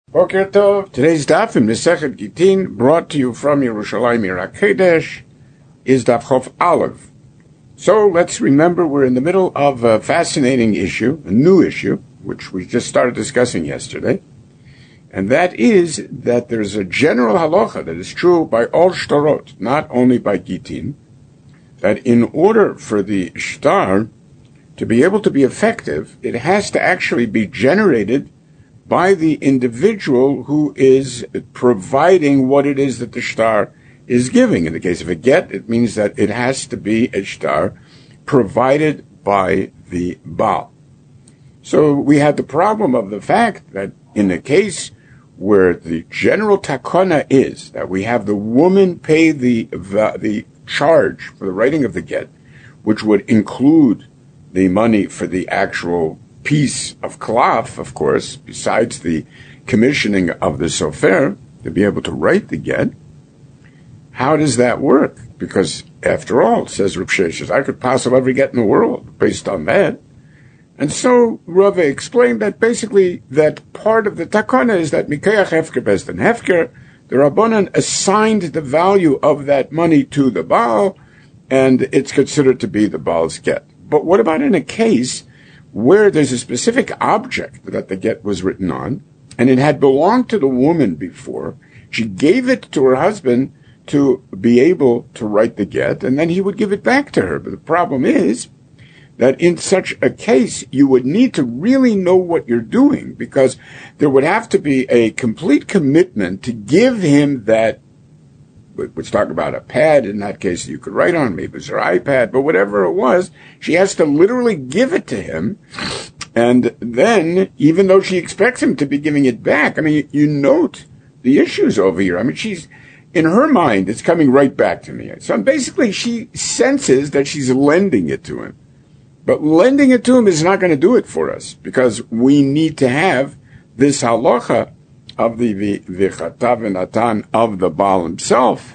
Boker Tov. Today's daf in Masechet Gitin, brought to you from Yerushalayim Yer HaKodesh, is daf Chof Aleph. So let's remember we're in the middle of a fascinating issue, a new issue, which we just started discussing yesterday, and that is that there's a general halacha that is true by all shtarot, not only by Gitin, that in order for the shtar to be able to be effective, it has to actually be generated by the individual who is providing what it is that the shtar is giving. In the case of a get, it means that it has to be a shtar provided by the Baal. So we had the problem of the fact that in a case where the general takana is that we have the woman pay the charge for the writing of the get, which would include the money for the actual piece of cloth, of course, besides the commissioning of the sofer to be able to write the get. How does that work? Because after all, says Rav Sheshes, I could pass every get in the world based on that. And so Rava explained that basically that part of the takana is that Mikayach Hefker Besden Hefker, the Rabbanan assigned the value of that money to the Baal, and it's considered to be the Baal's get. But what about in a case where there's a specific object that the get was written on, and it had belonged to the woman before? She gave it to her husband to be able to write the get, and then he would give it back to her. But the problem is that in such a case, you would need to really know what you're doing, because there would have to be a complete commitment to give him that. Let's talk about a pad. In that case, you could write on, maybe it was her iPad, but whatever it was, she has to literally give it to him. And then, even though she expects him to be giving it back, I mean, you note the issues over here. I mean, in her mind, it's coming right back to me. So basically, she senses that she's lending it to him. But lending it to him is not going to do it for us, because we need to have this halacha of the V'chatav v'natan of the Baal himself.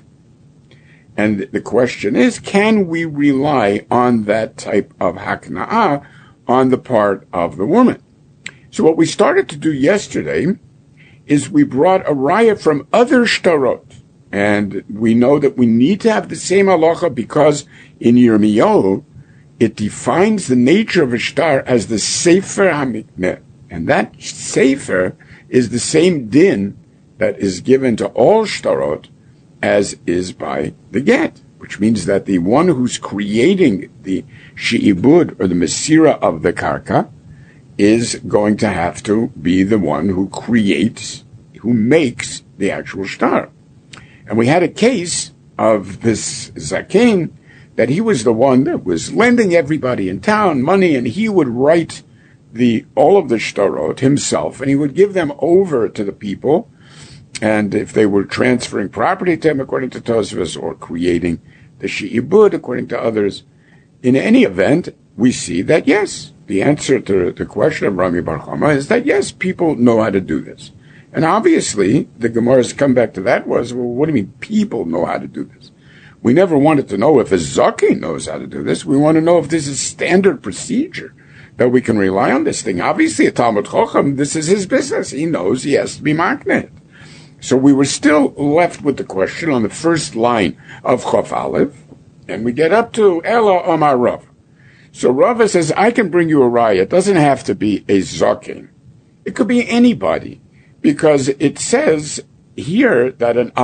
And the question is, can we rely on that type of hakna'ah on the part of the woman? So what we started to do yesterday is we brought a raya from other shtarot. And we know that we need to have the same halacha because in Yirmiyahu, it defines the nature of a shtar as the Sefer HaMikneh. And that Sefer is the same din that is given to all shtarot as is by the get, which means that the one who's creating the she'ibud or the mesira of the karka is going to have to be the one who creates, who makes the actual shtar. And we had a case of this zaken that he was the one that was lending everybody in town money, and he would write all of the shtarot himself, and he would give them over to the people, and if they were transferring property to him according to Tosfos or creating the she'ibud according to others, in any event, we see that yes, the answer to the question of Rami Bar Chama is that yes, people know how to do this. And obviously, the Gemara's comeback to that was, well, what do you mean people know how to do this? We never wanted to know if a Zaki knows how to do this. We want to know if this is standard procedure, that we can rely on this thing. Obviously, a Talmud Chacham, this is his business. He knows he has to be makneh. So we were still left with the question on the first line of Chof Aleph, and we get up to Ela Omar Rav. So Rava says, I can bring you a raya. It doesn't have to be a Zaken. It could be anybody, because it says here that an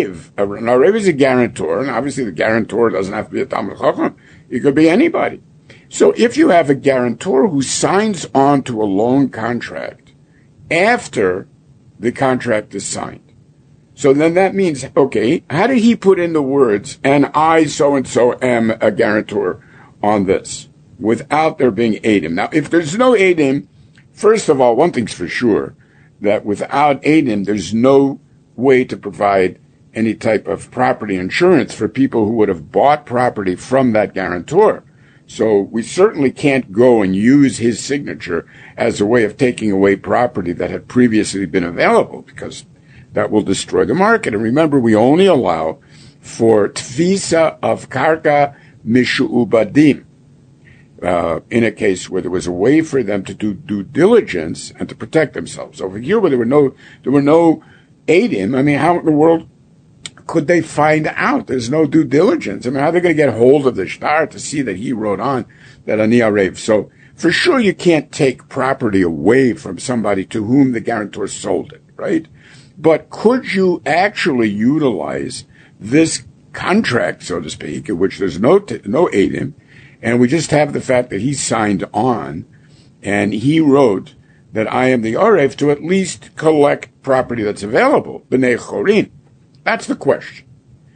Arev is a guarantor, and obviously the guarantor doesn't have to be a Talmud Chacham. It could be anybody. So if you have a guarantor who signs on to a loan contract after the contract is signed, so then that means, okay, how did he put in the words, and I so-and-so am a guarantor on this, without there being Eidim? Now, if there's no Eidim, first of all, one thing's for sure, that without Eidim, there's no way to provide any type of property insurance for people who would have bought property from that guarantor. So we certainly can't go and use his signature as a way of taking away property that had previously been available, because that will destroy the market. And remember, we only allow for tfisa of karka mishu'ubadim. in a case where there was a way for them to do due diligence and to protect themselves. Over here, where there were no Eidim, I mean, how in the world could they find out? There's no due diligence. I mean, how are they going to get hold of the shtar to see that he wrote on that Ani Arev? So for sure, you can't take property away from somebody to whom the guarantor sold it, right? But could you actually utilize this contract, so to speak, in which there's no Eidim, and we just have the fact that he signed on, and he wrote that I am the Arev to at least collect property that's available, B'nei Chorin? That's the question.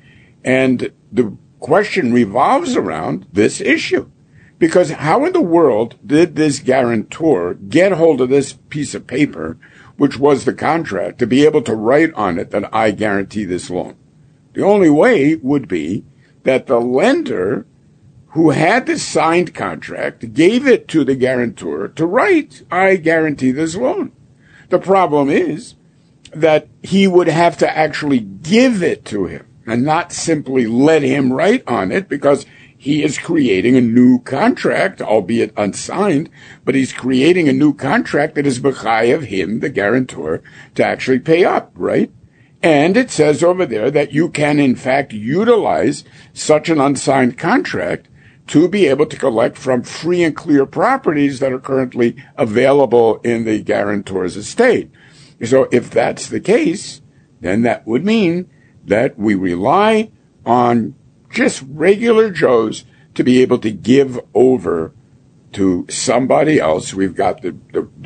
And the question revolves around this issue. Because how in the world did this guarantor get hold of this piece of paper, which was the contract, to be able to write on it that I guarantee this loan? The only way would be that the lender who had the signed contract gave it to the guarantor to write, I guarantee this loan. The problem is that he would have to actually give it to him and not simply let him write on it, because he is creating a new contract, albeit unsigned, but he's creating a new contract that is b'chai of him, the guarantor, to actually pay up, right? And it says over there that you can, in fact, utilize such an unsigned contract to be able to collect from free and clear properties that are currently available in the guarantor's estate. So if that's the case, then that would mean that we rely on just regular Joes to be able to give over to somebody else. We've got the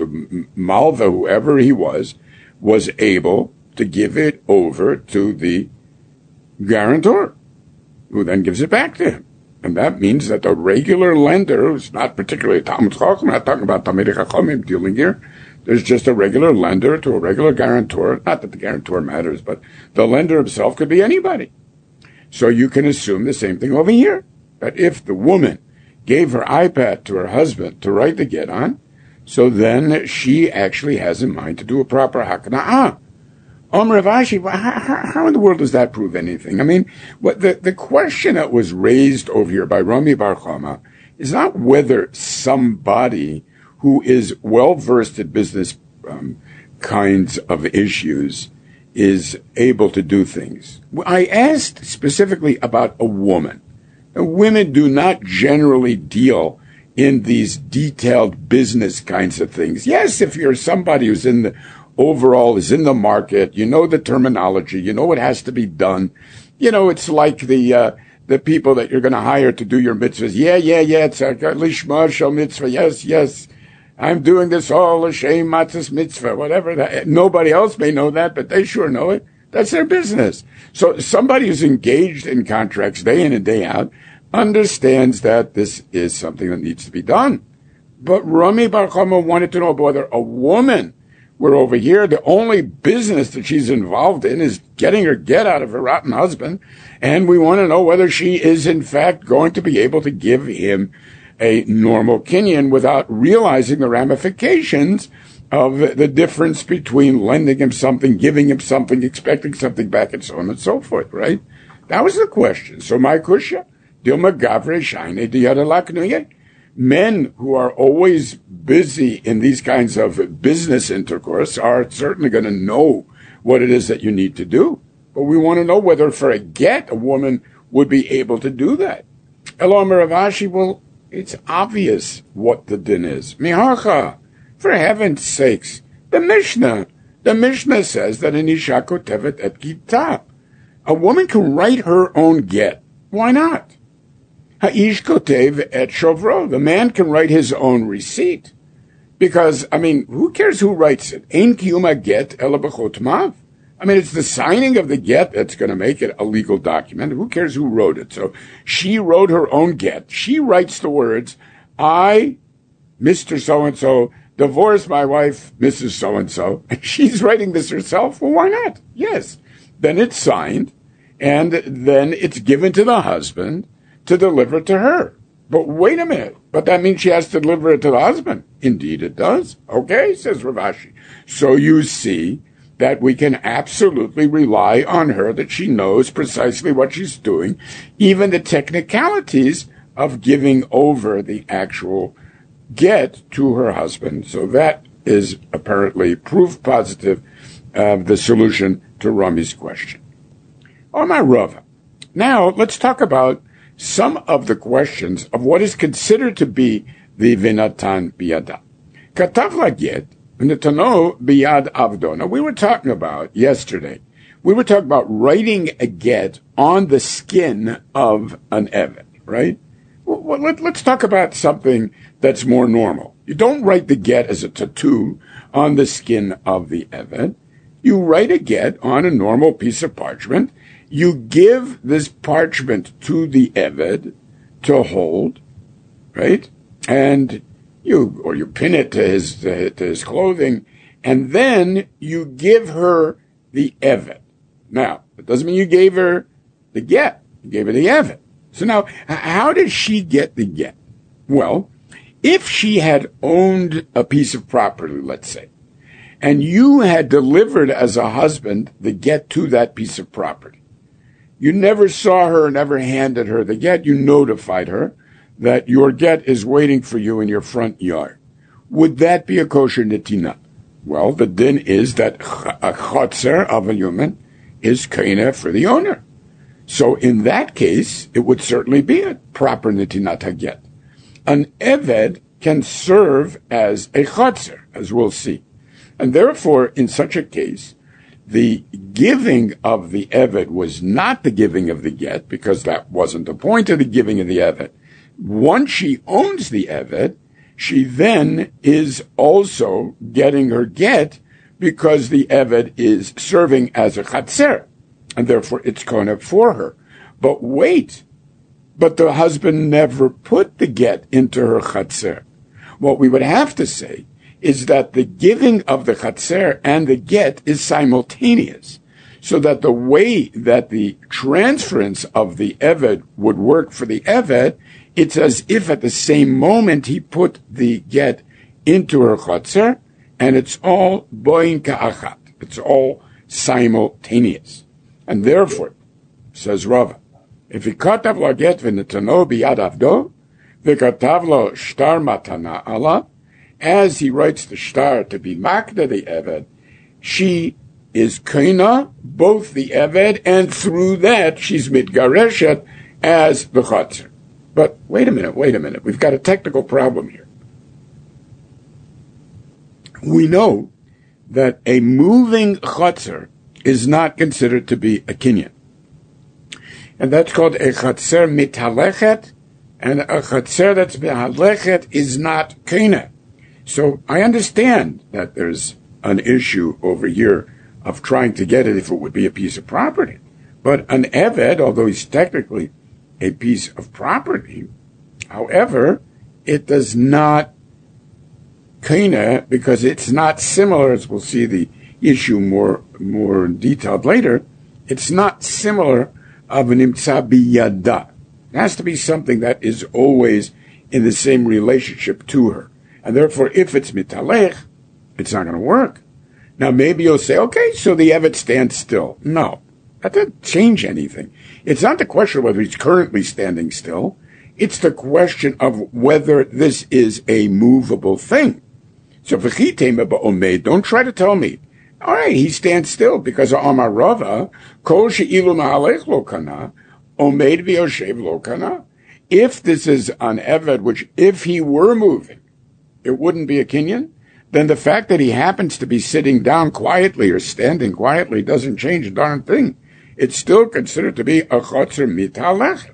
Malva, whoever he was able to give it over to the guarantor, who then gives it back to him. And that means that the regular lender, who's not particularly Talmud Chacham, I'm not talking about Talmidei Chachamim dealing here, there's just a regular lender to a regular guarantor. Not that the guarantor matters, but the lender himself could be anybody. So you can assume the same thing over here, that if the woman gave her iPad to her husband to write the get on, so then she actually has in mind to do a proper hakna'ah. Rav Ashi, how in the world does that prove anything? I mean, what the question that was raised over here by Rami Bar Chama is not whether somebody who is well-versed at business kinds of issues is able to do things. I asked specifically about a woman. Now, women do not generally deal in these detailed business kinds of things. Yes, if you're somebody who's in the overall is in the market, you know the terminology, you know what has to be done. You know, it's like the people that you're going to hire to do your mitzvahs. Yeah, it's a lishma shel mitzvah. Yes, I'm doing this all l'shem matzahs mitzvah, whatever. That, nobody else may know that, but they sure know it. That's their business. So somebody who's engaged in contracts day in and day out understands that this is something that needs to be done. But Rami Bar Chama wanted to know whether a woman, where over here the only business that she's involved in is getting her get out of her rotten husband, and we want to know whether she is in fact going to be able to give him a normal kinyan without realizing the ramifications of the difference between lending him something, giving him something, expecting something back, and so on and so forth, right? That was the question. So my kushya, Dilma Gavre Shaine Diyadalaknuye. Men who are always busy in these kinds of business intercourse are certainly going to know what it is that you need to do. But we want to know whether for a get, a woman would be able to do that. Elohim Rav Ashi, well, it's obvious what the din is. Mihacha, for heaven's sakes, the Mishnah says that an isha kotevet et gita. A woman can write her own get. Why not? Ha'ish kotev et shovro. The man can write his own receipt. Because, I mean, who cares who writes it? Ein kiyuma get ela b'chotmav. I mean, it's the signing of the get that's going to make it a legal document. Who cares who wrote it? So she wrote her own get. She writes the words, I, Mr. So-and-so, divorced my wife, Mrs. So-and-so. And she's writing this herself. Well, why not? Yes. Then it's signed, and then it's given to the husband to deliver to her. But wait a minute. But that means she has to deliver it to the husband. Indeed it does. Okay, says Rav Ashi. So you see that we can absolutely rely on her, that she knows precisely what she's doing, even the technicalities of giving over the actual get to her husband. So that is apparently proof positive of the solution to Rami's question. Omar Rava. Now let's talk about some of the questions of what is considered to be the Vinatan Biyada. Katav laget, Vinatano Biyad Avdo. Now we were talking about yesterday, we were talking about writing a get on the skin of an Eved, right? Well, let's talk about something that's more normal. You don't write the get as a tattoo on the skin of the Eved. You write a get on a normal piece of parchment. You give this parchment to the Eved to hold, right? And you pin it to his clothing, and then you give her the Eved. Now, it doesn't mean you gave her the get. You gave her the Eved. So now, how did she get the get? Well, if she had owned a piece of property, let's say, and you had delivered as a husband the get to that piece of property, you never saw her, never handed her the get, you notified her that your get is waiting for you in your front yard. Would that be a kosher netina? Well, the din is that a chotzer of a human is kaina for the owner. So in that case, it would certainly be a proper netinat haget. An eved can serve as a chotzer, as we'll see. And therefore, in such a case, the giving of the eved was not the giving of the get, because that wasn't the point of the giving of the eved. Once she owns the eved, she then is also getting her get because the eved is serving as a chatzer, and therefore it's kona for her. But wait, but the husband never put the get into her chatzer. What we would have to say is that the giving of the chatzer and the get is simultaneous, so that the way that the transference of the eved would work for the eved, it's as if at the same moment he put the get into her chatzer, and it's all boin ka'achat. It's all simultaneous. And therefore, says Rava, if he katav lo get v'netano biyad avdo, v'katav lo shtar matana ala, as he writes the shtar to be makda the eved, she is kaina, both the eved, and through that she's mitgareshet as the chatzer. But wait a minute, we've got a technical problem here. We know that a moving chatzer is not considered to be a kinyan. And that's called a chatzer mitalechet, and a chatzer that's mitalechet is not kaina. So I understand that there's an issue over here of trying to get it if it would be a piece of property. But an eved, although he's technically a piece of property, however, it does not kaina because it's not similar, as we'll see the issue more detailed later, it's not similar of an imtza biyada. It has to be something that is always in the same relationship to her. And therefore, if it's mitalech, it's not going to work. Now, maybe you'll say, okay, so the eved stands still. No, that doesn't change anything. It's not the question of whether he's currently standing still. It's the question of whether this is a movable thing. So, don't try to tell me, all right, he stands still because of Amar Rava, kol she'ilu ma'alech lo kana, omed v'yoshev lo kana. If this is an eved, which if he were moving, it wouldn't be a kinyan, then the fact that he happens to be sitting down quietly or standing quietly doesn't change a darn thing. It's still considered to be a chotzer mitalech.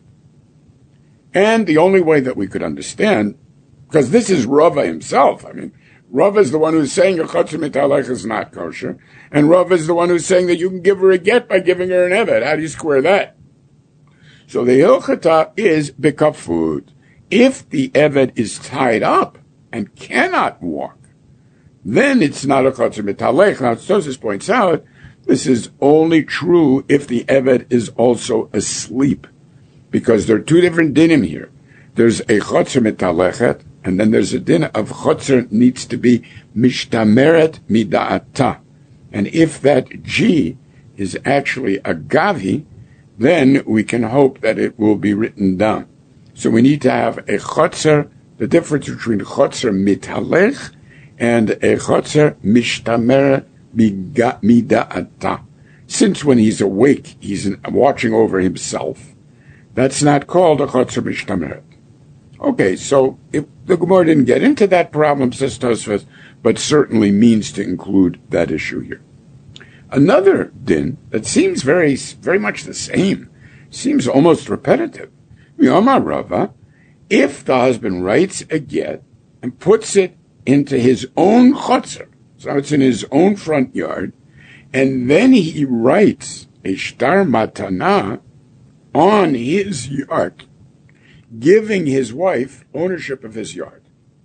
And the only way that we could understand, because this is Rava himself, Rava is the one who's saying a chotzer mitalech is not kosher, and Rava is the one who's saying that you can give her a get by giving her an eved. How do you square that? So the hilchata is bekafud. If the eved is tied up and cannot walk, then it's not a chotzer mitalech. Now, Tosfos points out, this is only true if the eved is also asleep, because there are two different dinim here. There's a chotzer mitalechet, and then there's a din of chotzer needs to be mishtameret mida'ata. And if that G is actually a gavi, then we can hope that it will be written down. So we need to have a chotzer, the difference between chotzer mithalech and a chotzer mishtamer mida'ata. Since when he's awake, he's watching over himself. That's not called a chotzer mishtamer. Okay, so if the Gemara didn't get into that problem, says Tosfos, but certainly means to include that issue here. Another din that seems very, very much the same, seems almost repetitive. Yomar Rava, if the husband writes a get and puts it into his own chotzer, so it's in his own front yard, and then he writes a shtar matana on his yard, giving his wife ownership of his yard.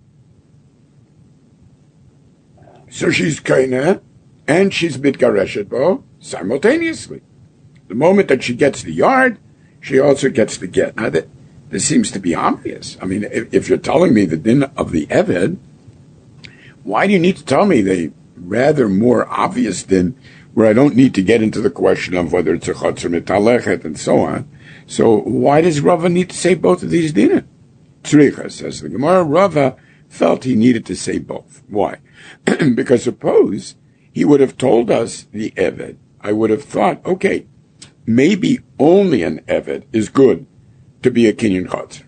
So she's kainah, and she's mitgareshet bo simultaneously. The moment that she gets the yard, she also gets the get. Now, this seems to be obvious. I mean, if you're telling me the din of the Eved, why do you need to tell me the rather more obvious din where I don't need to get into the question of whether it's a chotzer mitalechet and so on? So why does Rava need to say both of these dinim? Tzricha, says the Gemara, Rava felt he needed to say both. Why? Because suppose he would have told us the Eved, I would have thought, okay, maybe only an Eved is good to be a kinyan chotzer.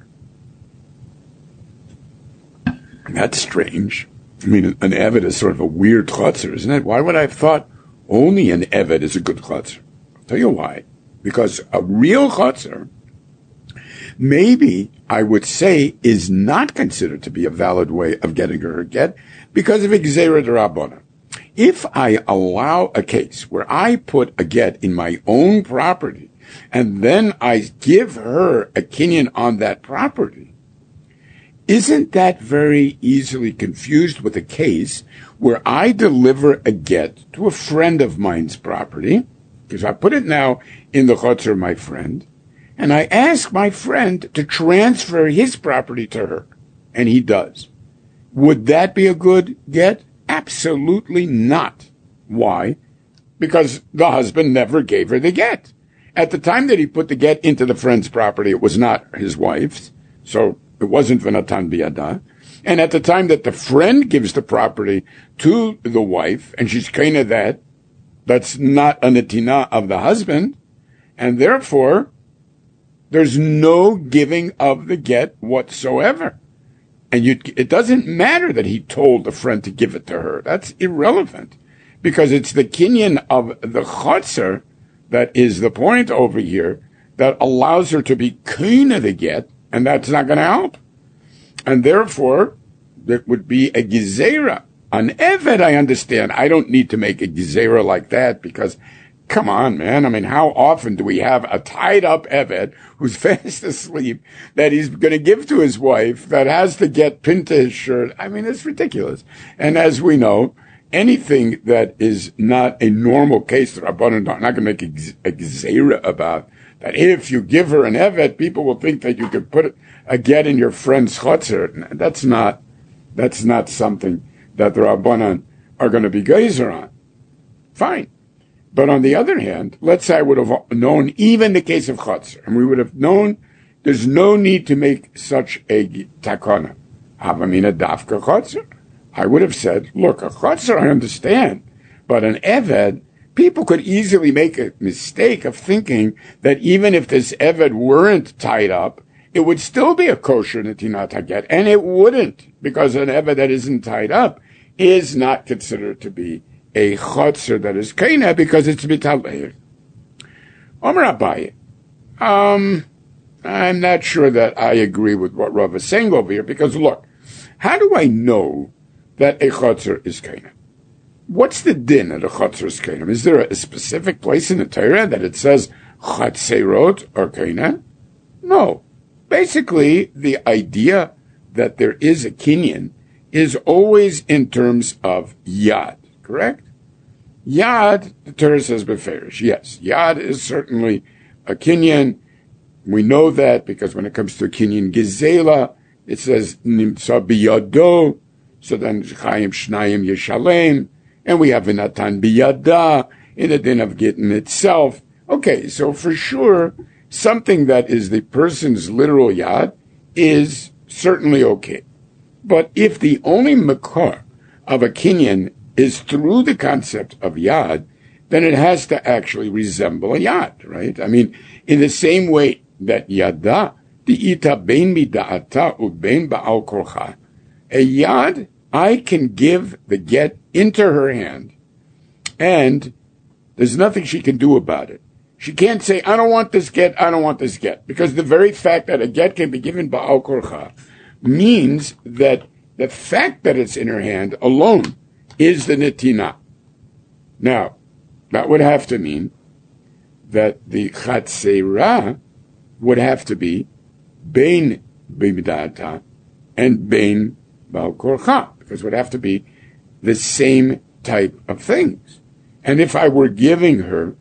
That's strange. I mean, an Eved is sort of a weird chotzer, isn't it? Why would I have thought only an Eved is a good chotzer? I'll tell you why. Because a real chotzer, maybe I would say, is not considered to be a valid way of getting her get because of Gzeira D'Rabbanan. If I allow a case where I put a get in my own property and then I give her a kinyan on that property, isn't that very easily confused with a case where I deliver a get to a friend of mine's property, because I put it now in the chotzer of my friend, and I ask my friend to transfer his property to her, and he does. Would that be a good get? Absolutely not. Why? Because the husband never gave her the get. At the time that he put the get into the friend's property, it was not his wife's, so it wasn't v'natan biyada. And at the time that the friend gives the property to the wife, and she's kind of that's not a netina of the husband, and therefore, there's no giving of the get whatsoever. And it doesn't matter that he told the friend to give it to her. That's irrelevant, because it's the kinyan of the chotzer that is the point over here that allows her to be kaina the get, and that's not going to help. And therefore, there would be a gezeira. An Eved, I understand. I don't need to make a gezeira like that because, come on, man. I mean, how often do we have a tied-up Eved who's fast asleep that he's going to give to his wife that has to get pinned to his shirt? I mean, it's ridiculous. And as we know, anything that is not a normal case that Rabbanan are not going to make a gezeira about, that if you give her an Eved, people will think that you could put a get in your friend's chotzer. That's not something that the Rabbanan are going to be geyser on. Fine. But on the other hand, let's say I would have known even the case of chotzer, and we would have known there's no need to make such a takana. Havamina dafka chotzer. I would have said, look, a chotzer I understand, but an Eved, people could easily make a mistake of thinking that even if this Eved weren't tied up, it would still be a kosher netinat haget, and it wouldn't, because an Eved that isn't tied up is not considered to be a chotzer that is kaina because it's mitaleir. Omer Abaye, I'm not sure that I agree with what Rav is saying over here, because look, how do I know that a chotzer is kaina? What's the din of a chotzer is kaina? Is there a specific place in the Torah that it says chatzerot or kaina? No. Basically, the idea that there is a kinyan is always in terms of yad, correct? Yad, the Torah says beferish. Yes, yad is certainly a kinyan. We know that because when it comes to a kinyan gezela, it says nimtza biyado. So then chayim shnayim yeshalem, and we have v'natan biyada in the din of gittin itself. Okay, so for sure, something that is the person's literal yad is certainly okay. But if the only makor of a kinyan is through the concept of yad, then it has to actually resemble a yad, right? I mean, in the same way that yada, the ita bein mida'ata ubein ba'al korcha, a yad, I can give the get into her hand, and there's nothing she can do about it. She can't say, I don't want this get, I don't want this get, because the very fact that a get can be given ba'al korcha means that the fact that it's in her hand alone is the netina. Now, that would have to mean that the chatzera would have to be bein b'midata and bein ba'al korcha, because it would have to be the same type of things. And if I were giving her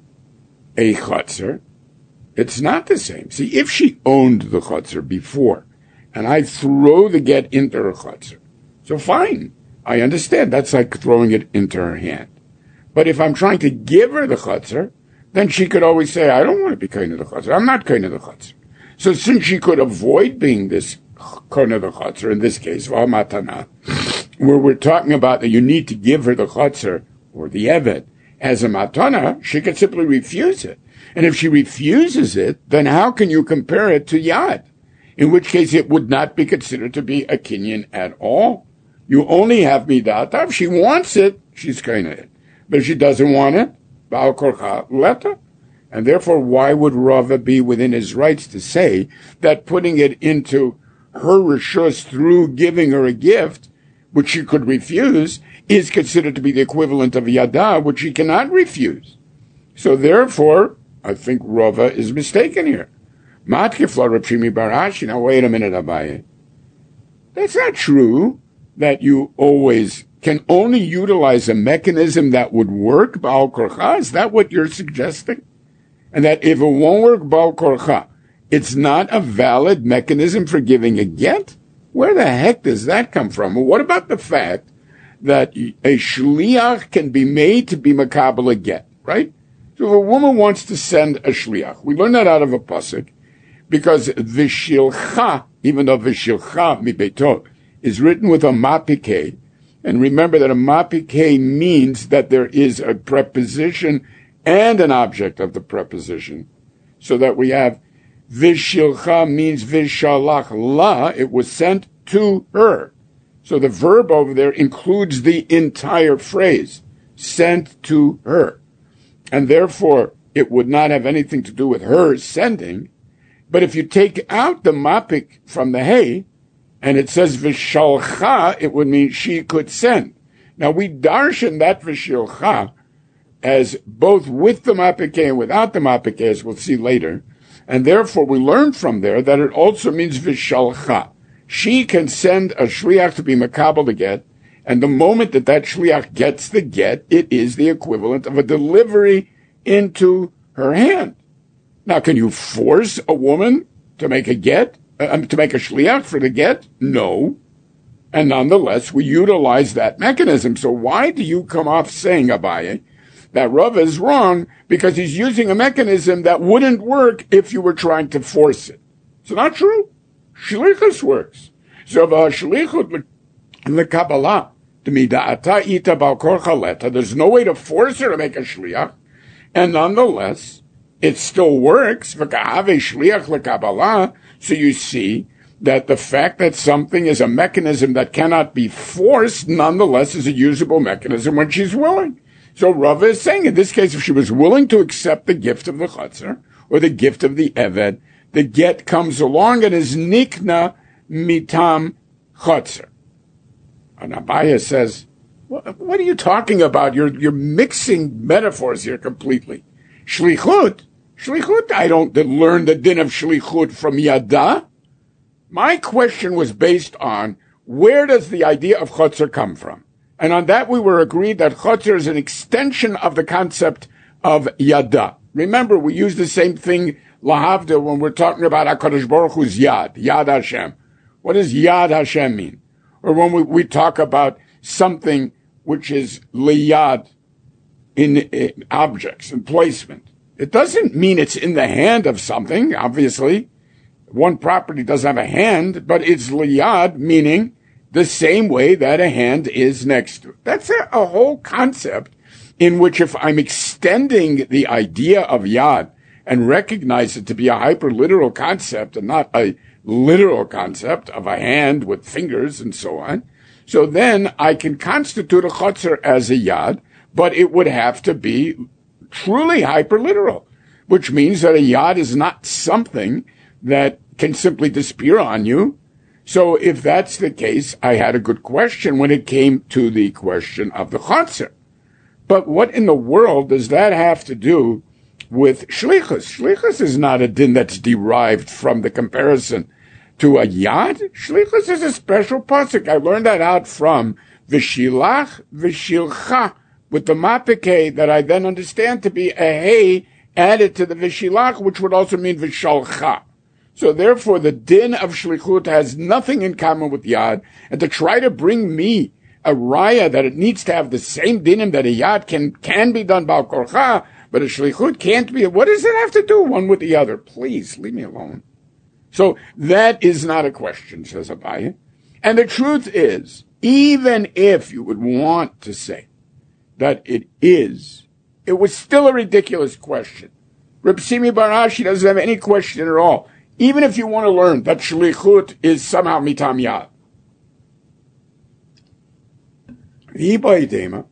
a chotzer, it's not the same. See, if she owned the chotzer before, and I throw the get into her chotzer, so fine, I understand. That's like throwing it into her hand. But if I'm trying to give her the chotzer, then she could always say, I don't want to be kind of the chotzer. I'm not kind of the chotzer. So since she could avoid being this kind of the chotzer, in this case, matana, where we're talking about that you need to give her the chotzer or the eved as a matana, she could simply refuse it. And if she refuses it, then how can you compare it to yad? In which case it would not be considered to be a kinyan at all. You only have midata. If she wants it, she's kind of it. But if she doesn't want it, ba'al korcha leta. And therefore, why would Rava be within his rights to say that putting it into her rishus through giving her a gift, which she could refuse, is considered to be the equivalent of yada, which she cannot refuse? So therefore, I think Rava is mistaken here. Matkifla Rav Shimi bar Ashi. Now wait a minute, Abaye. That's not true that you always can only utilize a mechanism that would work, ba'al korcha. Is that what you're suggesting? And that if it won't work, ba'al korcha, it's not a valid mechanism for giving a get? Where the heck does that come from? Well, what about the fact that a shliach can be made to be makabel a get, right? So if a woman wants to send a shliach, we learn that out of a pasuk, because v'shilcha, even though v'shilcha mibeito is written with a mapike, and remember that a mapike means that there is a preposition and an object of the preposition, so that we have v'shilcha means v'shalach la, it was sent to her. So the verb over there includes the entire phrase, sent to her. And therefore, it would not have anything to do with her sending. But if you take out the mapik from the hey, and it says v'shalcha, it would mean she could send. Now we darshan that v'shalcha as both with the mapik and without the mapik, as we'll see later. And therefore we learn from there that it also means v'shalcha. She can send a shliach to be makabel the get, and the moment that that shliach gets the get, it is the equivalent of a delivery into her hand. Now, can you force a woman to make a get, to make a shliach for the get? No. And nonetheless, we utilize that mechanism. So why do you come off saying, Abaye, that Rava is wrong because he's using a mechanism that wouldn't work if you were trying to force it? It's not true. Shlichus works. So shlichut lekabbalah, d'mida'ata ita ba'al korcha leta, there's no way to force her to make a shliach, and nonetheless, it still works. V'ka'ave shliach lekabbalah. So you see that the fact that something is a mechanism that cannot be forced, nonetheless, is a usable mechanism when she's willing. So Rava is saying, in this case, if she was willing to accept the gift of the chotzer, or the gift of the eved, the get comes along and is nikna mitam chotzer. And Abaye says, what are you talking about? You're mixing metaphors here completely. Shlichut, I don't learn the din of shlichut from yada. My question was based on where does the idea of chotzer come from? And on that we were agreed that chotzer is an extension of the concept of yada. Remember, we use the same thing lahavdil when we're talking about HaKadosh Baruch Hu's Yad Hashem. What does Yad Hashem mean? Or when we talk about something which is liyad in objects and placement. It doesn't mean it's in the hand of something, obviously. one property doesn't have a hand, but it's liyad, meaning the same way that a hand is next to it. That's a whole concept in which if I'm extending the idea of yad and recognize it to be a hyper-literal concept and not a literal concept of a hand with fingers and so on, so then I can constitute a chotzer as a yad, but it would have to be truly hyper-literal, which means that a yad is not something that can simply disappear on you. So if that's the case, I had a good question when it came to the question of the chotzer. But what in the world does that have to do with shlichus? Shlichus is not a din that's derived from the comparison to a yad. Shlichus is a special pasuk. I learned that out from v'shilach v'shilcha, with the mapike that I then understand to be a hey added to the v'shilach, which would also mean v'shalcha. So therefore, the din of shlichut has nothing in common with yad, and to try to bring me a raya that it needs to have the same dinim that a yad can be done bal korcha, but a shlichut can't be. What does it have to do one with the other? Please leave me alone. So that is not a question, says Abaye. And the truth is, even if you would want to say that it is, it was still a ridiculous question. Reb Simi bar Ashi doesn't have any question at all. Even if you want to learn that shlichut is somehow mitam yad. V'hibaydema,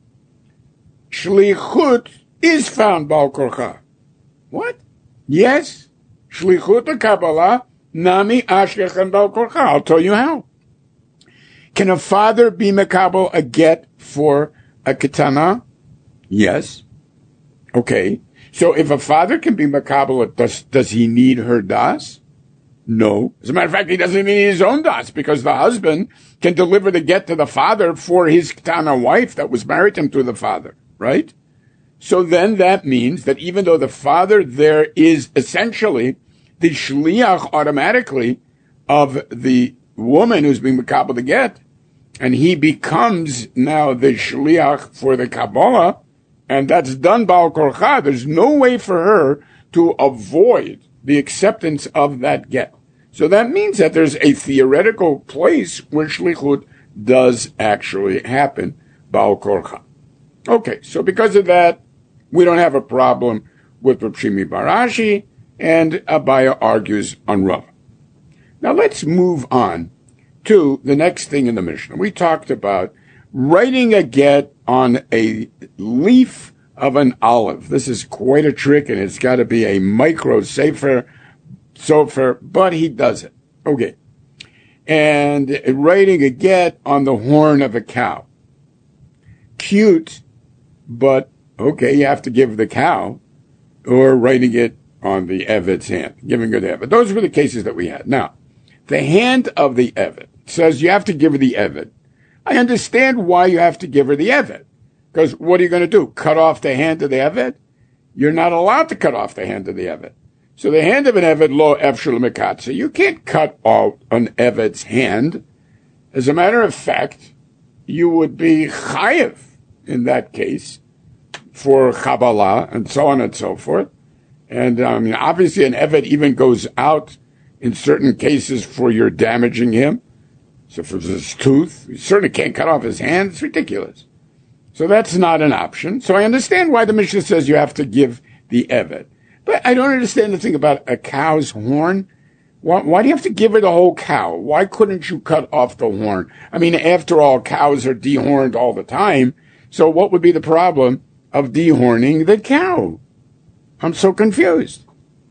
shlichut is found bal korcha. What? Yes, shlichut the Kabbalah, nami ashkechem bal korcha. I'll tell you how. Can a father be mekabel a get for a ketana? Yes. Okay. So if a father can be mekabel, does he need her das? No. As a matter of fact, he doesn't need his own das, because the husband can deliver the get to the father for his ketana wife that was married to him through the father, right? So then that means that even though the father there is essentially the shliach automatically of the woman who's being mekabel the get, and he becomes now the shliach for the Kabbalah, and that's done bal korcha, there's no way for her to avoid the acceptance of that get. So that means that there's a theoretical place where shlichut does actually happen, bal korcha. Okay, so because of that, we don't have a problem with Reb Shimi bar Ashi, and Abaye argues on Rav. Now let's move on to the next thing in the Mishnah. We talked about writing a get on a leaf of an olive. This is quite a trick, and it's got to be a micro sofer, but he does it. Okay. And writing a get on the horn of a cow. Cute, but okay, you have to give the cow, or writing it on the Eved's hand, giving her the Eved. Those were the cases that we had. Now, the hand of the Eved says you have to give her the Eved. I understand why you have to give her the Eved. Because what are you going to do? Cut off the hand of the Eved? You're not allowed to cut off the hand of the Eved. So the hand of an Eved, lo efshel mekatze. You can't cut off an Eved's hand. As a matter of fact, you would be chayev in that case for Kabbalah and so on and so forth. And obviously an Eved even goes out in certain cases for you're damaging him. So for his tooth, you certainly can't cut off his hand. It's ridiculous. So that's not an option. So I understand why the Mishnah says you have to give the Eved. But I don't understand the thing about a cow's horn. Why do you have to give her the whole cow? Why couldn't you cut off the horn? I mean, after all, cows are dehorned all the time. So what would be the problem of dehorning the cow? I'm so confused.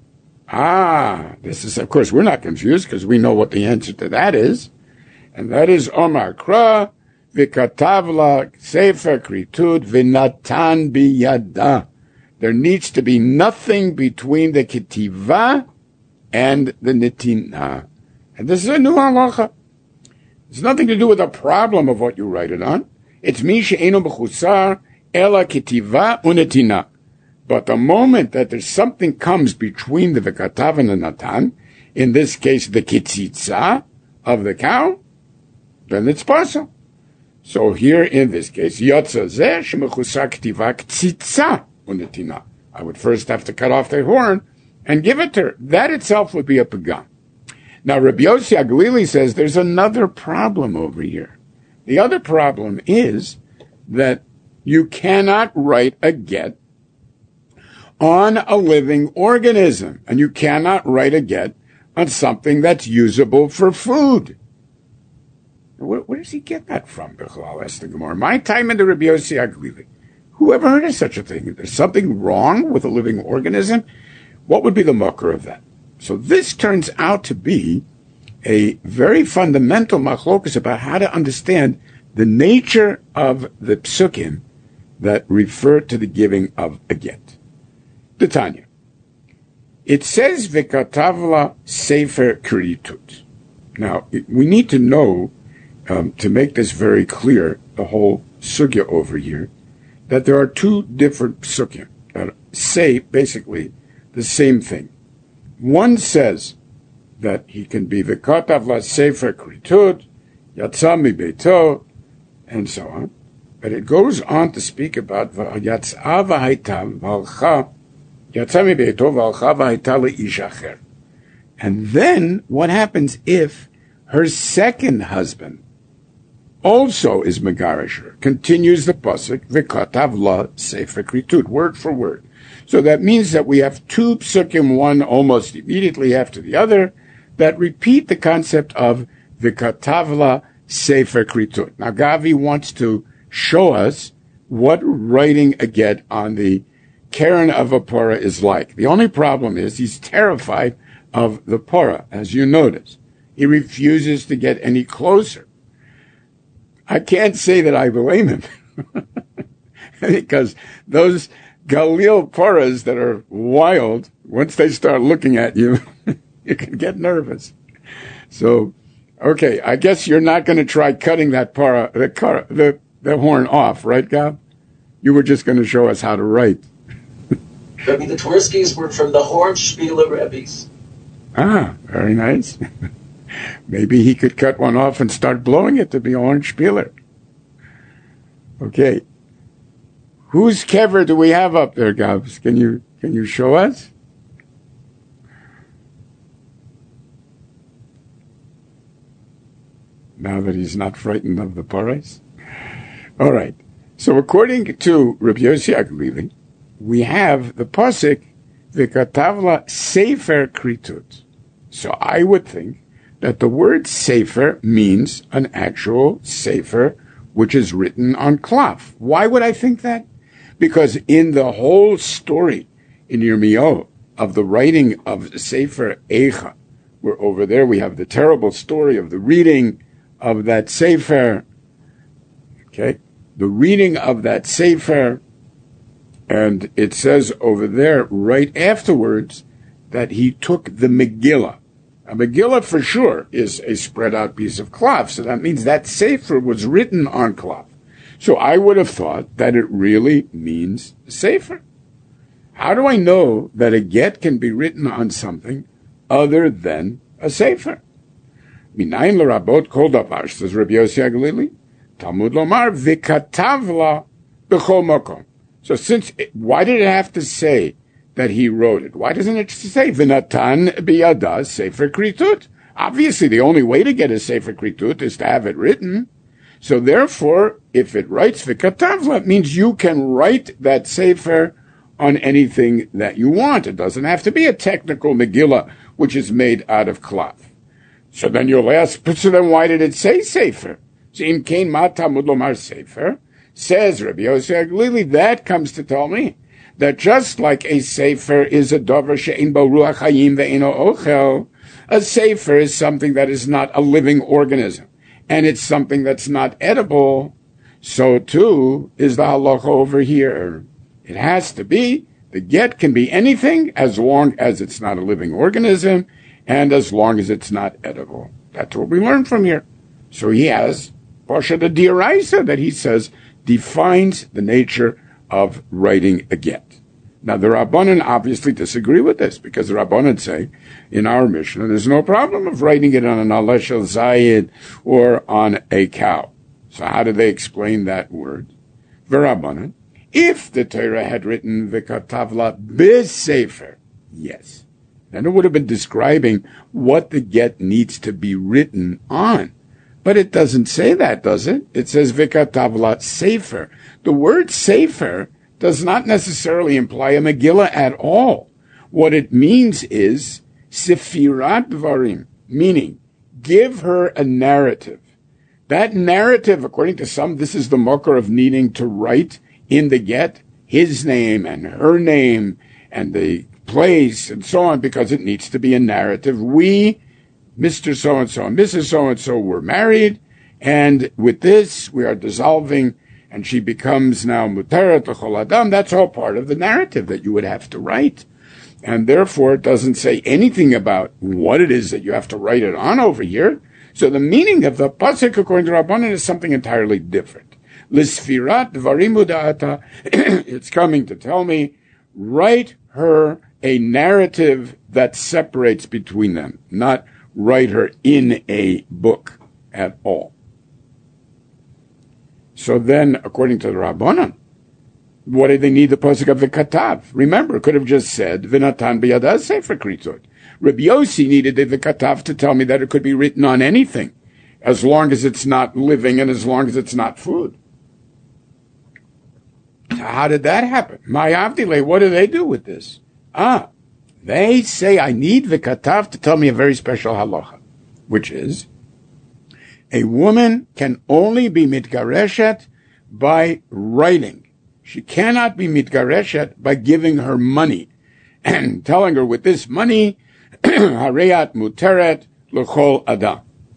This is, of course, we're not confused because we know what the answer to that is. And that is Omar Kra, V'katavla Sefer Kritud V'natan Biyada. There needs to be nothing between the Ketiva and the Netina. And this is a new halacha. It's nothing to do with the problem of what you write it on. It's Mi She'enu B'chusar Ela Ketiva Unetina. But the moment that there's something comes between the V'katav and the Natan, in this case the Kitzitza of the cow, then it's possible. So here in this case, Yotza Zeh Shemechusar Ketiva Ktzitza Unetina. I would first have to cut off the horn and give it to her. That itself would be a pagam. Now, Rabbi Yossi Aglili says there's another problem over here. The other problem is that you cannot write a get on a living organism, and you cannot write a get on something that's usable for food. Where does he get that from, Bichlal? Asked the Gemara. My time in the Rabbi Yossi Aglili. Who ever heard of such a thing? There's something wrong with a living organism? What would be the mucker of that? So this turns out to be a very fundamental machlokus about how to understand the nature of the psukim that refer to the giving of a get. The Tanya. It says v'katavla sefer kritut. Now, we need to know, to make this very clear, the whole sugya over here, that there are two different psukim that say basically the same thing. One says that he can be v'katavla sefer kritut, yatsa mi beito, and so on. But it goes on to speak about yatsa v'haita v'alcha, yatsa mi beito v'alcha v'haita le'ish acher. And then what happens if her second husband also is megarisher? Continues the pasuk v'katav la sefer kritut, word for word. So that means that we have two psukim, one almost immediately after the other, that repeat the concept of v'katav la sefer kritut. Now Gavi wants to show us what writing a get on the Karen of a Porah is like. The only problem is he's terrified of the Porah, as you notice. He refuses to get any closer. I can't say that I blame him because those Galil Porahs that are wild, once they start looking at you, you can get nervous. So, okay, I guess you're not going to try cutting that Porah, the horn off, right, Gab? You were just going to show us how to write. Rebbe, the Twerskis were from the Horn Spieler Rebbe's. Ah, very nice. Maybe he could cut one off and start blowing it to be Horn Spieler. Okay. Whose kever do we have up there, Gabs? Can you show us? Now that he's not frightened of the parais? All right. So according to Rabbi Yossi Aglili, we have the pasuk v'katavla sefer kritut. So I would think that the word sefer means an actual sefer which is written on cloth. Why would I think that? Because in the whole story in Yirmiyahu of the writing of Sefer Eicha, where over there we have the terrible story of the reading of that Sefer, okay, the reading of that Sefer, and it says over there right afterwards that he took the Megillah. A Megillah for sure is a spread out piece of cloth, so that means that Sefer was written on cloth. So I would have thought that it really means Sefer. How do I know that a get can be written on something other than a Sefer? Minayin l'rabot kol davar, says Rabbi Yossi Aglili. Talmud lomar v'katavla b'chol makom. So why did it have to say that he wrote it? Why doesn't it say v'natan biyada sefer kritut? Obviously, the only way to get a sefer kritut is to have it written. So therefore, if it writes v'katavla, it means you can write that sefer on anything that you want. It doesn't have to be a technical Megillah, which is made out of cloth. So then you'll ask, so then why did it say sefer? So im kein ma Talmud lomar sefer, says Rabbi Yossi Aglili, that comes to tell me that just like a sefer is a dover she'ein bo ruach hayim ve'eno ochel, a sefer is something that is not a living organism, and it's something that's not edible, so too is the halacha over here. It has to be, the get can be anything as long as it's not a living organism, and as long as it's not edible. That's what we learn from here. So he has Pasha the Diraisa that he says defines the nature of writing a get. Now the Rabbanan obviously disagree with this because the Rabbanan say in our Mishnah there's no problem of writing it on an aleshel zayid or on a cow. So how do they explain that word? V'Rabbanan, if the Torah had written v'katavla b'sefer, yes. Then it would have been describing what the get needs to be written on. But it doesn't say that, does it? It says Vikatavla Sefer. The word Sefer does not necessarily imply a Megillah at all. What it means is Sefirat Dvarim, meaning give her a narrative. That narrative, according to some, this is the mokar of needing to write in the get his name and her name and the place and so on, because it needs to be a narrative. We, Mr. So-and-so and Mrs. So-and-so, were married, and with this we are dissolving, and she becomes now muteret l'chol adam. That's all part of the narrative that you would have to write. And therefore it doesn't say anything about what it is that you have to write it on over here. So the meaning of the pasuk according to Rabbanan is something entirely different. L'sfirat dvarim uda'ata. It's coming to tell me, write her a narrative that separates between them, not write her in a book at all. So then, according to the Rabbanan, what do they need the pasuk of the Katav? Remember, it could have just said, V'natan b'yadav sefer kritut. Rabbi Yossi needed the Katav to tell me that it could be written on anything, as long as it's not living and as long as it's not food. How did that happen? My Avdile, what do they do with this? They say I need the Katav to tell me a very special halacha, which is a woman can only be mitgareshet by writing. She cannot be mitgareshet by giving her money and telling her, with this money, hareyat muteret l'chol adam.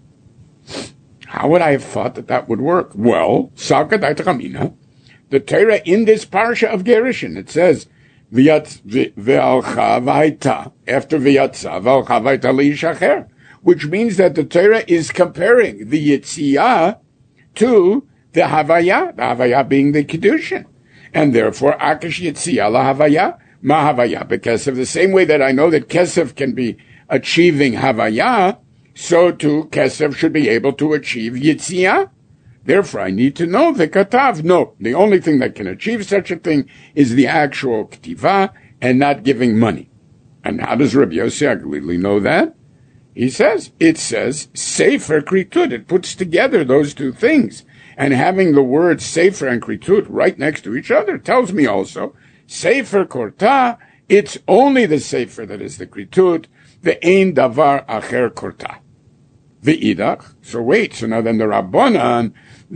How would I have thought that would work? Well, salka daitamina, the Torah in this parsha of Gerushin, it says, V'alcha v'haita, after v'yatza, v'alcha v'haita li'ishacher, which means that the Torah is comparing the Yitziyah to the Havaya being the Kiddushin. And therefore, Akish Yitziyah la Havaya, ma Havaya b'kesef. The same way that I know that Kesef can be achieving Havaya, so too Kesef should be able to achieve Yitziyah. Therefore, I need to know the Katav. No, the only thing that can achieve such a thing is the actual Ktiva and not giving money. And how does Rabbi Yossi HaGlili know that? He says, it says, Sefer Kritut. It puts together those two things. And having the words Sefer and Kritut right next to each other tells me also, Sefer Korta, it's only the Sefer that is the Kritut, the Ein Davar Acher Korta. V'idach. So wait, so now then the Rabbanan,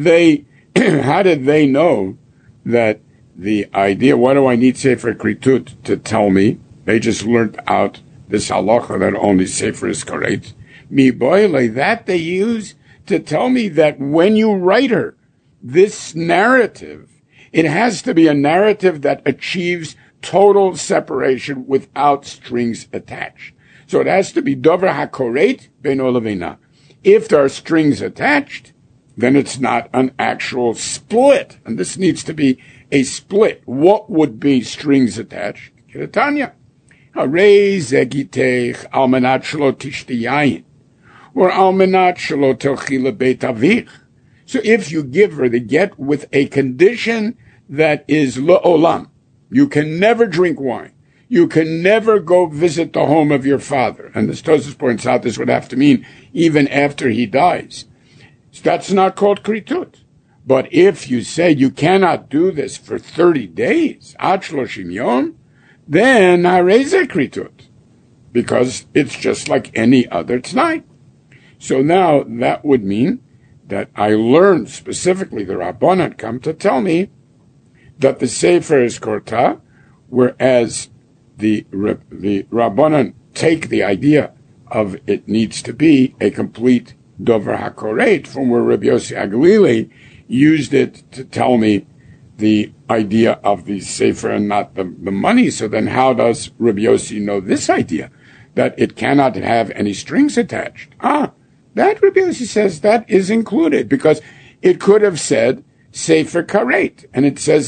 how did they know that the idea, what do I need Sefer Kritut to tell me? They just learned out this halacha that only Sefer is correct. Mi boile, that they use to tell me that when you write her this narrative, it has to be a narrative that achieves total separation without strings attached. So it has to be dover hakoret ben olavina. If there are strings attached, then it's not an actual split. And this needs to be a split. What would be strings attached? Kiratanya. Harei zegitech almanat shelo tishti yayin, or almanat shelo telchi lebeit avich. So if you give her the get with a condition that is le'olam, you can never drink wine, you can never go visit the home of your father. And as Tosfos points out, this would have to mean even after he dies. So that's not called kritut. But if you say you cannot do this for 30 days, ad shloshim yom, then harei kritut, because it's just like any other t'nai. So now that would mean that I learned specifically the Rabbanan come to tell me that the Sefer is korta, whereas the Rabbanan take the idea of it needs to be a complete dover hakoret, from where Rabbi Yossi HaGlili used it to tell me the idea of the Sefer and not the money. So then how does Rabbi Yossi know this idea, that it cannot have any strings attached? That Rabbi Yossi says that is included, because it could have said Sefer Karet, and it says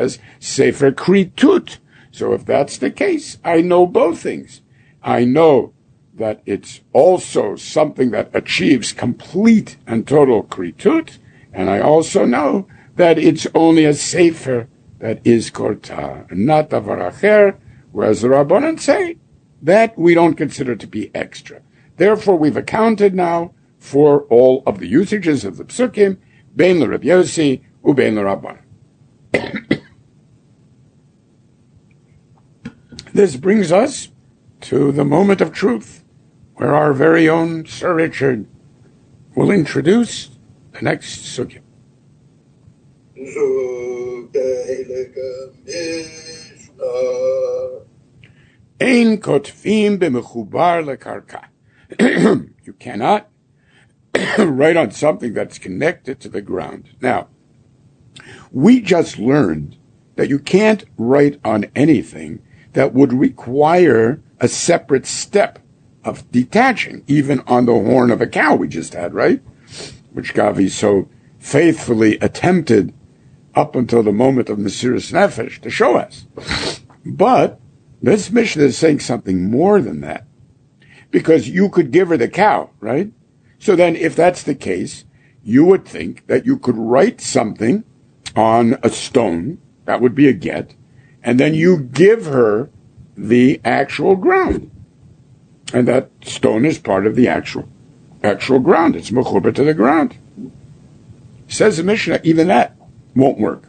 Sefer Kritut. So if that's the case, I know both things. I know that it's also something that achieves complete and total Kritut, and I also know that it's only a Sefer that is Korta, and not Davar Acher, whereas the Rabbanan say that we don't consider to be extra. Therefore, we've accounted now for all of the usages of the psukim, bein l'Reb Yossi, ubein l'Rabban. This brings us to the moment of truth, where our very own Sir Richard will introduce the next sugya. Ein kotvim b'mechubar lekarka. You cannot write on something that's connected to the ground. Now, we just learned that you can't write on anything that would require a separate step of detaching, even on the horn of a cow we just had, right? Which Gavi so faithfully attempted up until the moment of Mesiras Nefesh to show us. But this Mishnah is saying something more than that. Because you could give her the cow, right? So then if that's the case, you would think that you could write something on a stone, that would be a get, and then you give her the actual ground. And that stone is part of the actual ground. It's mechuber to the ground. Says the Mishnah, even that won't work.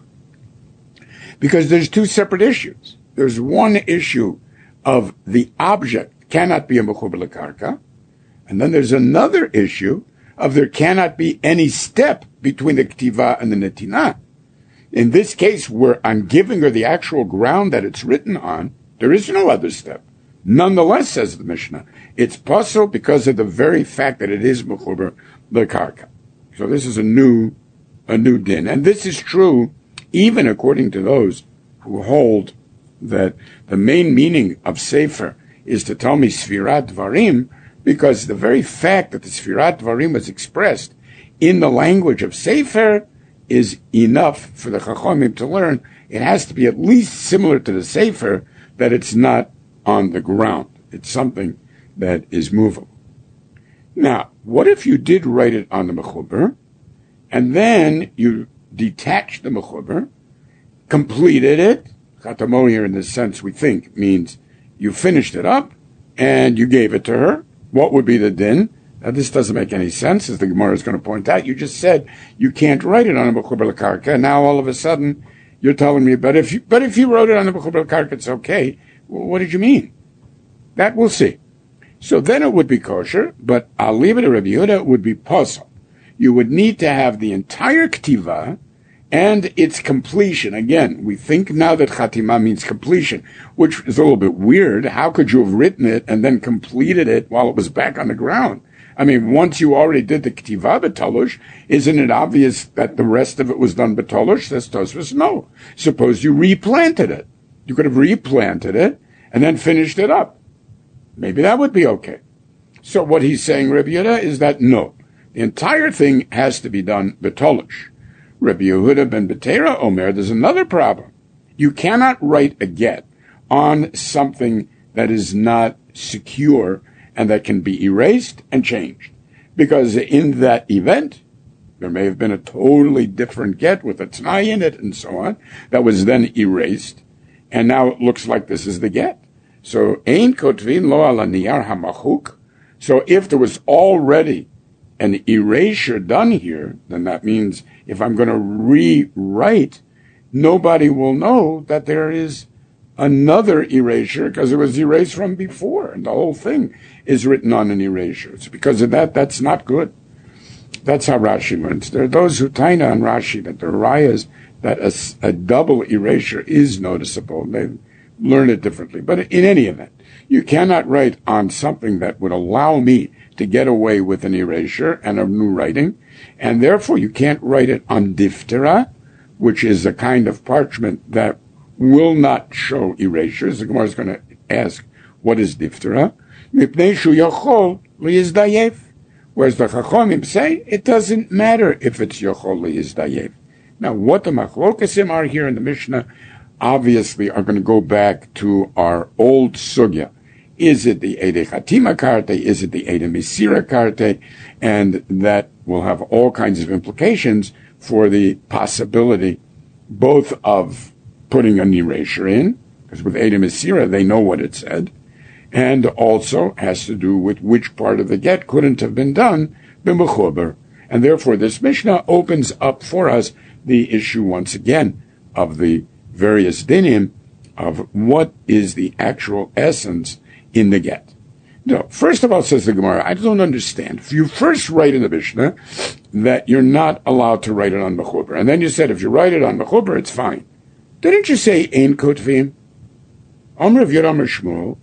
Because there's two separate issues. There's one issue of the object cannot be a mechuber lekarka, and then there's another issue of there cannot be any step between the ktiva and the netinah. In this case, where I'm giving her the actual ground that it's written on, there is no other step. Nonetheless, says the Mishnah, it's possible because of the very fact that it is mechuber lekarka. So this is a new din. And this is true even according to those who hold that the main meaning of Sefer is to tell me Sfirat Dvarim, because the very fact that the Sfirat Dvarim was expressed in the language of Sefer is enough for the Chachamim to learn. It has to be at least similar to the Sefer, that it's not on the ground. It's something that is movable. Now, what if you did write it on the mechuber, and then you detached the mechuber, completed it? Chatamo here, in this sense, we think, means you finished it up, and you gave it to her. What would be the din? Now, this doesn't make any sense, as the Gemara is going to point out. You just said you can't write it on a mechuber lekarka. Now, all of a sudden, you're telling me, but if you wrote it on the mechuber lekarka, it's okay. Well, what did you mean? That we'll see. So then it would be kosher, but I'll leave it to Rabbi Yehuda, it would be posel. You would need to have the entire ktiva and its completion. Again, we think now that chatima means completion, which is a little bit weird. How could you have written it and then completed it while it was back on the ground? I mean, once you already did the ktiva betolush, isn't it obvious that the rest of it was done betolush? Says Tosfos, no. Suppose you replanted it. You could have replanted it and then finished it up. Maybe that would be okay. So what he's saying, Rabbi Yehuda, is that no. The entire thing has to be done betolush. Rabbi Yehuda ben Betera Omer, there's another problem. You cannot write a get on something that is not secure and that can be erased and changed. Because in that event, there may have been a totally different get with a t'nai in it and so on, that was then erased, and now it looks like this is the get. So, ein kotvin lo ala niyar hamachuk. So if there was already an erasure done here, then that means if I'm going to rewrite, nobody will know that there is another erasure because it was erased from before, and the whole thing is written on an erasure. It's because of that, that's not good. That's how Rashi learns. There are those who taina on Rashi that the rayas that a double erasure is noticeable. They learn it differently. But in any event, you cannot write on something that would allow me to get away with an erasure and a new writing, and therefore you can't write it on diphthera, which is a kind of parchment that will not show erasures. The Gemara is going to ask, what is diphthera? Whereas the Chachamim say, it doesn't matter if it's yochol liyizdayev. Now, what the machlokesim are here in the Mishnah, obviously are going to go back to our old sugya. Is it the Eidei Chatima Karte? Is it the Eidei Mesira Karte? And that will have all kinds of implications for the possibility both of putting an erasure in, because with Eidei Mesira they know what it said, and also has to do with which part of the get couldn't have been done b'mechuber. And therefore this Mishnah opens up for us the issue once again of the various dinim of what is the actual essence in the get. No, first of all, says the Gemara, I don't understand. If you first write in the Mishnah that you're not allowed to write it on mechuber, and then you said if you write it on mechuber, it's fine. Didn't you say ein kotvim? Amr Rav Amr Shmuel?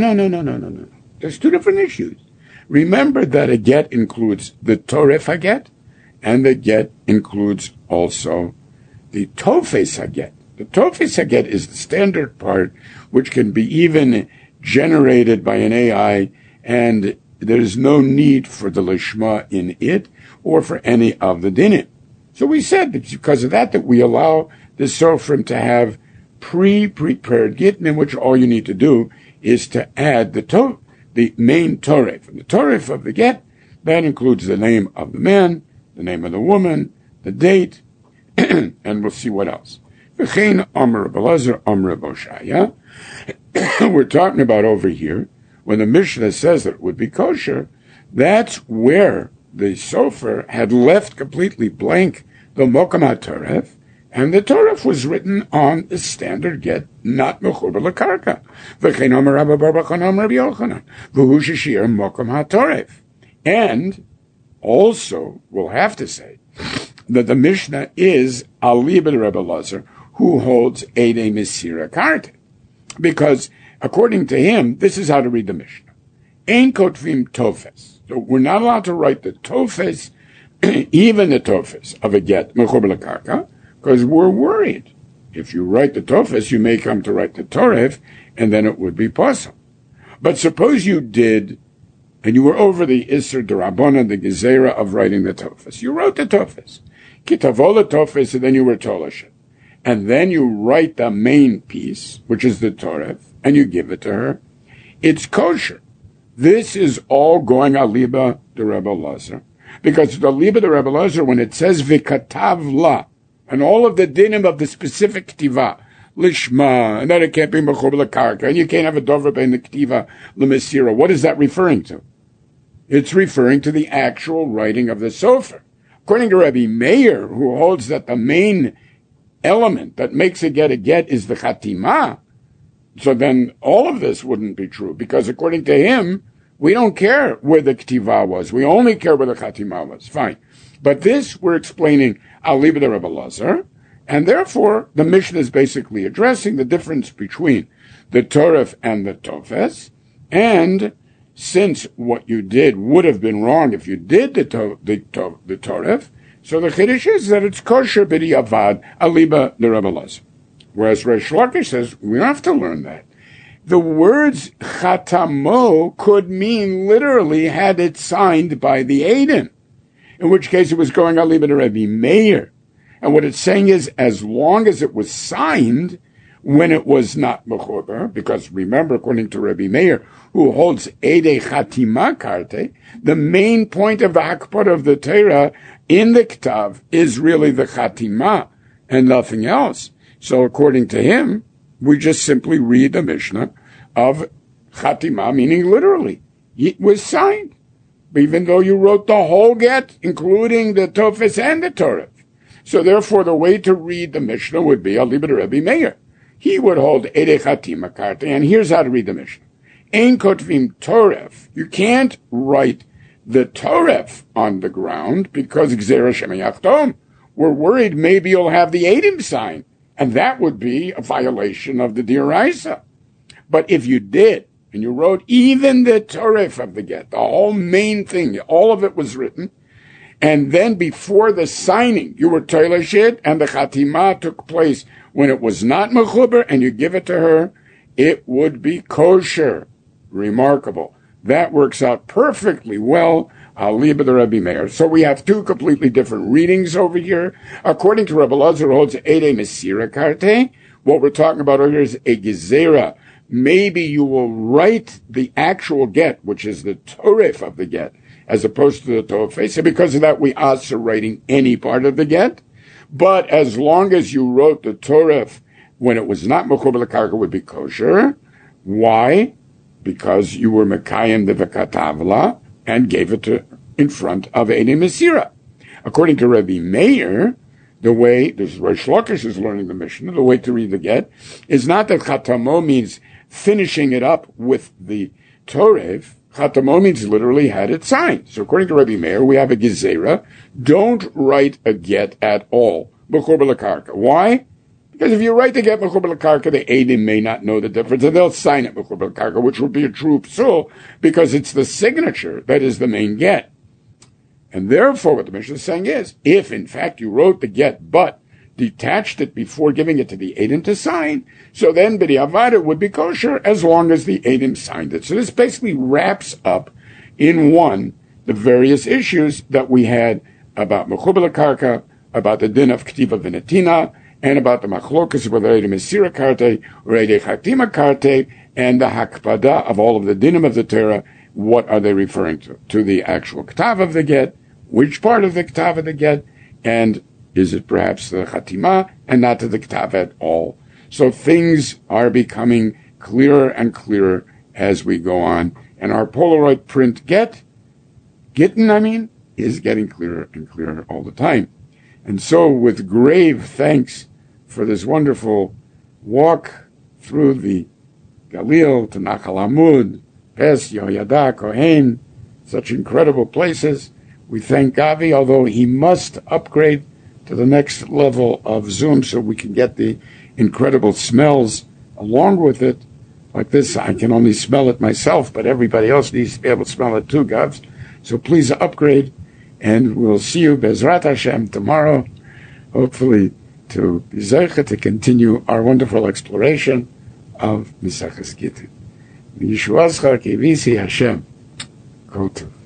No. There's two different issues. Remember that a get includes the toref haget, and the get includes also the tofes haget. The tofes haget is the standard part, which can be even generated by an AI, and there's no need for the lishma in it or for any of the dinim. So we said that because of that we allow the sofrim to have pre-prepared gittin, in which all you need to do is to add the main toref. And the toref of the get, that includes the name of the man, the name of the woman, the date, and we'll see what else. V'chein Amar Belazar Amar Boshaya. We're talking about over here, when the Mishnah says that it would be kosher, that's where the sofer had left completely blank the Mokam HaToref, and the Toref was written on the standard get, not Mechuber L'Karka. V'chein Amar Rabba Bar Bachan Amar Rabbi Yochanan, V'hu Sheshir Mokam HaToref. And also, we'll have to say that the Mishnah is Ali ben Rebbe Lazar, who holds Eidei Mesira Karte. Because, according to him, this is how to read the Mishnah. Ein kotvim tofes. So we're not allowed to write the tofes, even the tofes of a get, mechuber l'karka, because we're worried. If you write the tofes, you may come to write the toref, and then it would be possible. But suppose you did, and you were over the Isser D'Rabbanan, the Gezerah of writing the tofes. You wrote the tofes. Kitavola tofes, and then you were toloshet. And then you write the main piece, which is the Torah, and you give it to her. It's kosher. This is all going aliba de Rebbe Lazar, because the aliba de Rebbe Lazar, when it says v'katav la, and all of the dinim of the specific ktiva, lishma, and that it can't be mechuber l'karka, and you can't have a dover bein the ktiva l'mesira. What is that referring to? It's referring to the actual writing of the sofer. According to Rabbi Meir, who holds that the main element that makes a get is the chatima, so then all of this wouldn't be true, because according to him, we don't care where the ktiva was. We only care where the chatima was. Fine. But this, we're explaining Aliba de Rebbe Lazar, and therefore the Mishnah is basically addressing the difference between the toref and the tofes, and since what you did would have been wrong if you did the toref, so the Chiddush is that it's kosher b'diavad aliba de Rebbe Lazar. Whereas Reish Lakish says, we don't have to learn that. The words chatamo could mean literally had it signed by the Aiden, in which case it was going aliba de Rebbe Meir. And what it's saying is, as long as it was signed when it was not mechuber, because remember, according to Rebbe Meir, who holds Eidei Chatima Karte, the main point of the Hakpot of the Torah in the Ktav is really the Chatima and nothing else. So according to him, we just simply read the Mishnah of Chatima, meaning literally, it was signed, even though you wrote the whole get, including the Tofes and the Torah. So therefore, the way to read the Mishnah would be Aliba de Rebbe Meir. He would hold Eidei Chatima Karte, and here's how to read the Mishnah. Ein kotvim toref. You can't write the toref on the ground because Gzera Shemeyachtom. We're worried maybe you'll have the Eidim sign, and that would be a violation of the D'Oraisa. But if you did, and you wrote even the toref of the get, the whole main thing, all of it was written, and then before the signing, you were toilashit, and the chatima took place when it was not mechuber, and you give it to her, it would be kosher. Remarkable. That works out perfectly well. Aliba de Rebbe Meir. So we have two completely different readings over here. According to Rebbe Lazar, holds Eidei Mesira Karte. What we're talking about over here is a gezerah. Maybe you will write the actual get, which is the toref of the get, as opposed to the tofes. And because of that, we ask writing any part of the get. But as long as you wrote the toref when it was not mechuber l'karka, would be kosher. Why? because you were Mekayim the Vekatavla and gave it in front of Edim Mesira. According to Rabbi Meir, the way, this is where Shlokish is learning the Mishnah, the way to read the get is not that Chatamo means finishing it up with the Torev. Chatamo means literally had it signed. So according to Rabbi Meir, we have a Gezerah. Don't write a get at all. B'chor b'lekarka. Why? Because if you write the get b'chor b'lekarka, the Eidim may not know the difference, and they'll sign it b'chor b'lekarka, which would be a true psul, because it's the signature that is the main get. And therefore, what the Mishnah is saying is, if in fact you wrote the get, but detached it before giving it to the Eidim to sign, so then b'diavad it would be kosher as long as the Eidim signed it. So this basically wraps up in one the various issues that we had about Mechubel Karka, about the din of Ktiva Venetina, and about the Machlokas with Eidei Mesira Karte, or Eidei Chatima Karte, and the Hakpada of all of the dinim of the Torah. What are they referring to? To the actual Ktav of the get, which part of the Ktav of the get, and is it perhaps the Chatima and not to the Ktav at all? So things are becoming clearer and clearer as we go on, and our Polaroid print Gittin, is getting clearer and clearer all the time. And so with grave thanks for this wonderful walk through the Galil to Nachal Amud, Pes, Yehoyada, Kohen, such incredible places, we thank Gavi, although he must upgrade to the next level of Zoom so we can get the incredible smells along with it. Like this, I can only smell it myself, but everybody else needs to be able to smell it too, Gavs. So please upgrade, and we'll see you, Bezrat Hashem, tomorrow, hopefully to be zeicha to continue our wonderful exploration of Maseches Gittin. Yeshuascha Kivisi Hashem. Go to.